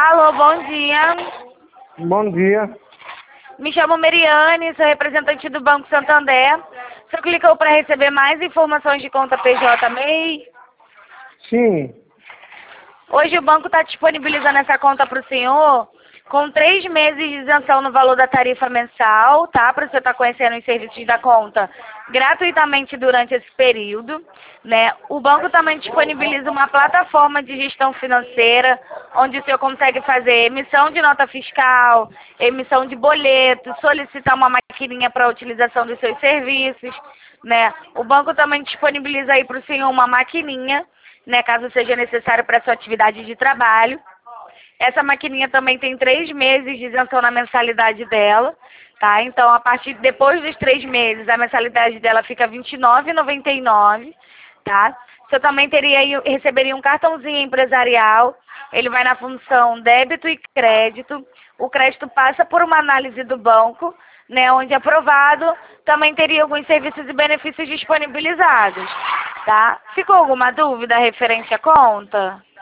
Alô, bom dia. Bom dia. Me chamo Meriane, sou representante do Banco Santander. O senhor clicou para receber mais informações de conta PJ MEI? Sim. Hoje o banco está disponibilizando essa conta para o senhor com 3 meses de isenção no valor da tarifa mensal, tá? Para você estar conhecendo os serviços da conta gratuitamente durante esse período, né? O banco também disponibiliza uma plataforma de gestão financeira, onde o senhor consegue fazer emissão de nota fiscal, emissão de boleto, solicitar uma maquininha para a utilização dos seus serviços, né? O banco também disponibiliza aí para o senhor uma maquininha, né? Caso seja necessário para a sua atividade de trabalho. Essa maquininha também tem 3 meses de isenção na mensalidade dela, tá? Então, depois dos 3 meses, a mensalidade dela fica R$ 29,99, tá? Você também receberia um cartãozinho empresarial, ele vai na função débito e crédito. O crédito passa por uma análise do banco, né? Onde aprovado, também teria alguns serviços e benefícios disponibilizados, tá? Ficou alguma dúvida referente à conta?